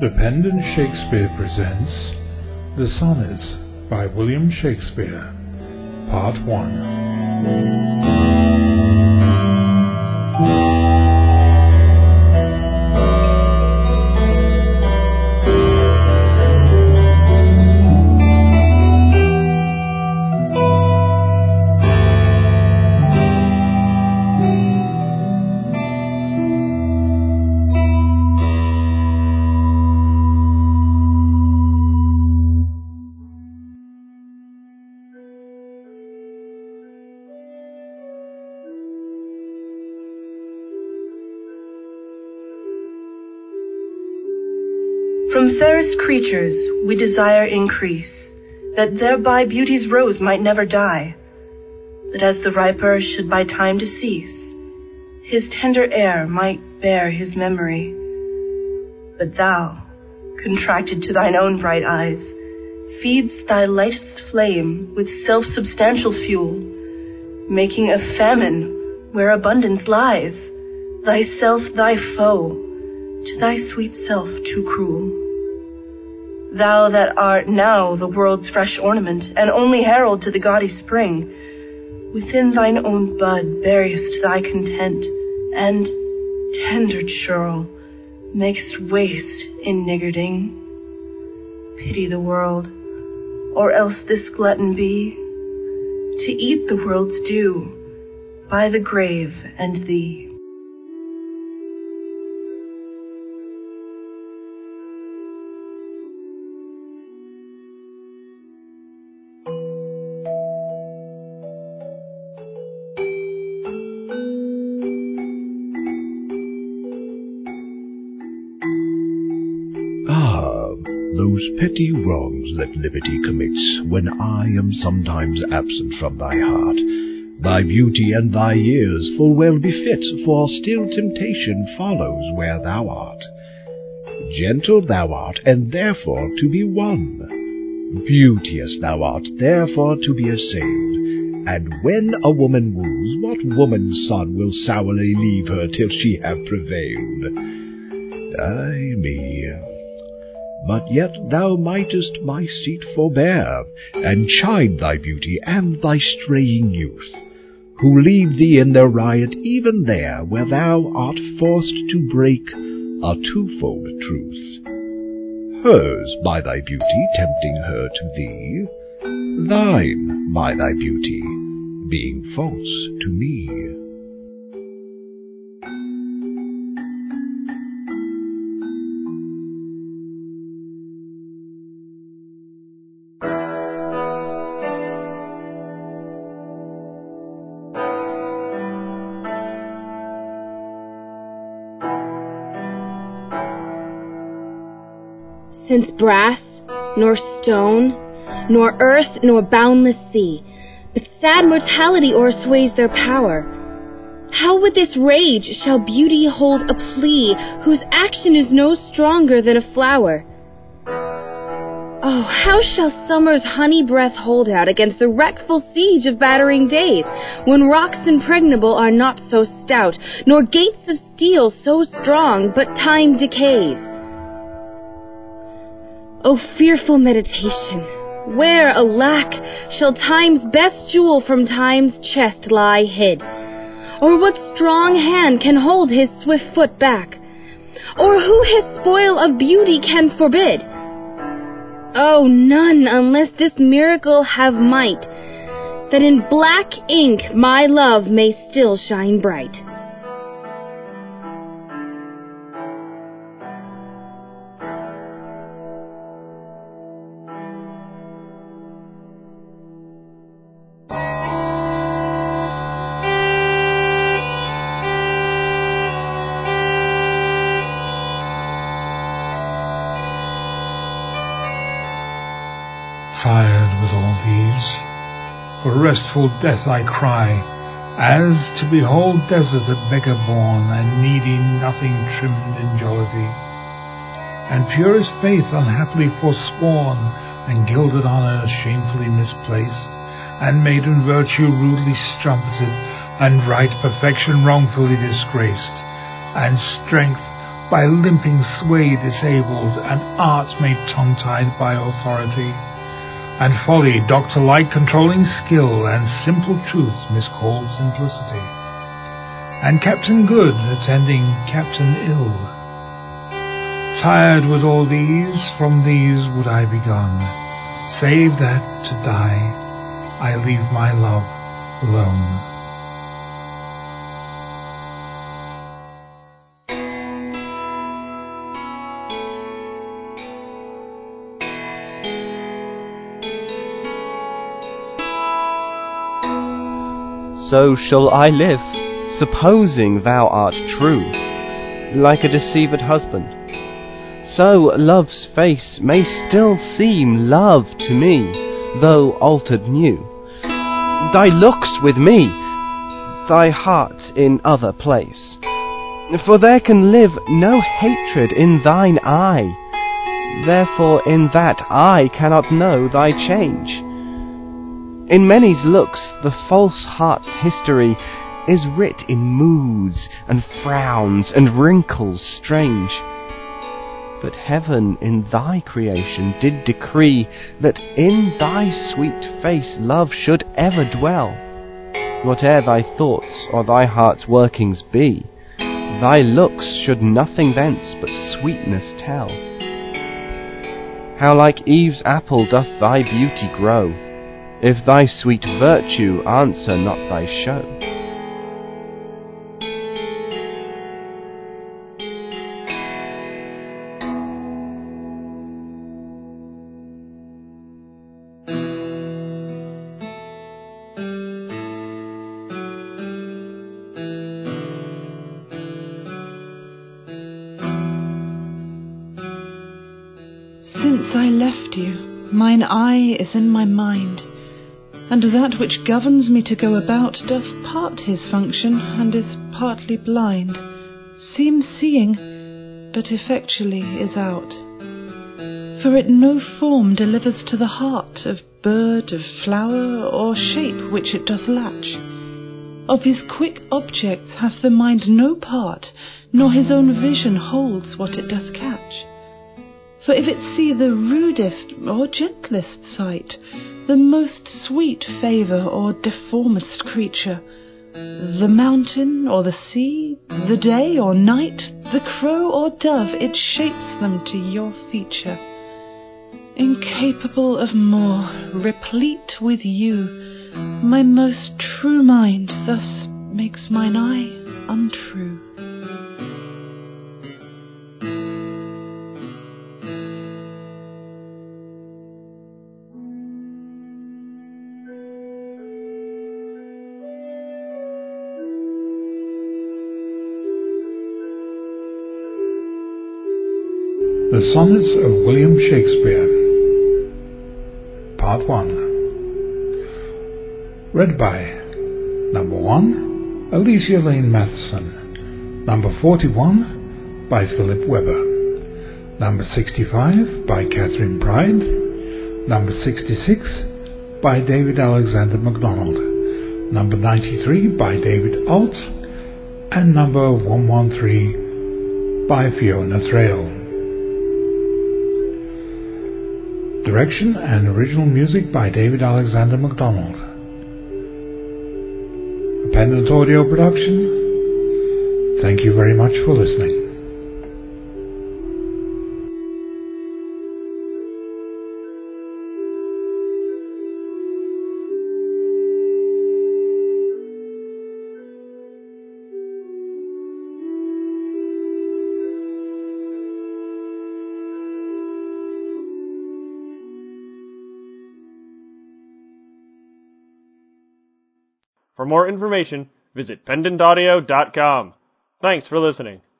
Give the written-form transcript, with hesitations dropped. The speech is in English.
The Pendant Shakespeare presents The Sonnets by William Shakespeare, Part 1. From fairest creatures we desire increase, that thereby beauty's rose might never die, that as the riper should by time decease, his tender air might bear his memory. But thou, contracted to thine own bright eyes, feed'st thy lightest flame with self-substantial fuel, making a famine where abundance lies, thyself thy foe, to thy sweet self too cruel. Thou that art now the world's fresh ornament, and only herald to the gaudy spring, within thine own bud bearest thy content, and, tender churl, makest waste in niggarding. Pity the world, or else this glutton be, to eat the world's due by the grave and thee. Those petty wrongs that liberty commits, when I am sometimes absent from thy heart, thy beauty and thy years full well befit, for still temptation follows where thou art. Gentle thou art, and therefore to be won. Beauteous thou art, therefore to be assailed. And when a woman woos, what woman's son will sourly leave her till she have prevailed? Ay me! But yet thou mightest my seat forbear, and chide thy beauty and thy straying youth, who leave thee in their riot even there where thou art forced to break a twofold truth. Hers by thy beauty tempting her to thee, thine by thy beauty being false to me. Since brass, nor stone, nor earth, nor boundless sea, but sad mortality o'ersways their power, how with this rage shall beauty hold a plea whose action is no stronger than a flower? Oh, how shall summer's honey breath hold out against the wreckful siege of battering days, when rocks impregnable are not so stout, nor gates of steel so strong, but time decays? O fearful meditation, where, alack, shall time's best jewel from time's chest lie hid? Or what strong hand can hold his swift foot back? Or who his spoil of beauty can forbid? Oh, none, unless this miracle have might, that in black ink my love may still shine bright. Tired with all these, for restful death I cry, as to behold desert a beggar born, and needing nothing trimmed in jollity, and purest faith unhappily forsworn, and gilded honour shamefully misplaced, and maiden virtue rudely strumpeted, and right perfection wrongfully disgraced, and strength by limping sway disabled, and arts made tongue-tied by authority, and folly doctor-like controlling skill, and simple truth miscalled simplicity, and Captain Good attending Captain Ill. Tired with all these, from these would I be gone, save that to die I leave my love alone. So shall I live, supposing thou art true, like a deceived husband. So love's face may still seem love to me, though altered new. Thy looks with me, thy heart in other place. For there can live no hatred in thine eye, therefore in that eye cannot know thy change. In many's looks the false heart's history is writ in moods and frowns and wrinkles strange. But heaven in thy creation did decree that in thy sweet face love should ever dwell. Whate'er thy thoughts or thy heart's workings be, thy looks should nothing thence but sweetness tell. How like Eve's apple doth thy beauty grow, if thy sweet virtue answer not thy show. Since I left you, mine eye is in my mind, and that which governs me to go about doth part his function, and is partly blind, seems seeing, but effectually is out. For it no form delivers to the heart of bird, of flower, or shape which it doth latch. Of his quick objects hath the mind no part, nor his own vision holds what it doth catch. For if it see the rudest or gentlest sight, the most sweet favour or deformest creature, the mountain or the sea, the day or night, the crow or dove, it shapes them to your feature. Incapable of more, replete with you, my most true mind thus makes mine eye untrue. The Sonnets of William Shakespeare, Part 1. Read by number 1, Alicia Lane Matheson. Number 41, by Philip Weber. Number 65, by Catherine Pride. Number 66, by David Alexander MacDonald. Number 93, by David Alt. And number 113, by Fiona Thrale. Direction and original music by David Alexander MacDonald. A Pendant Audio production. Thank you very much for listening. For more information, visit pendantaudio.com. Thanks for listening.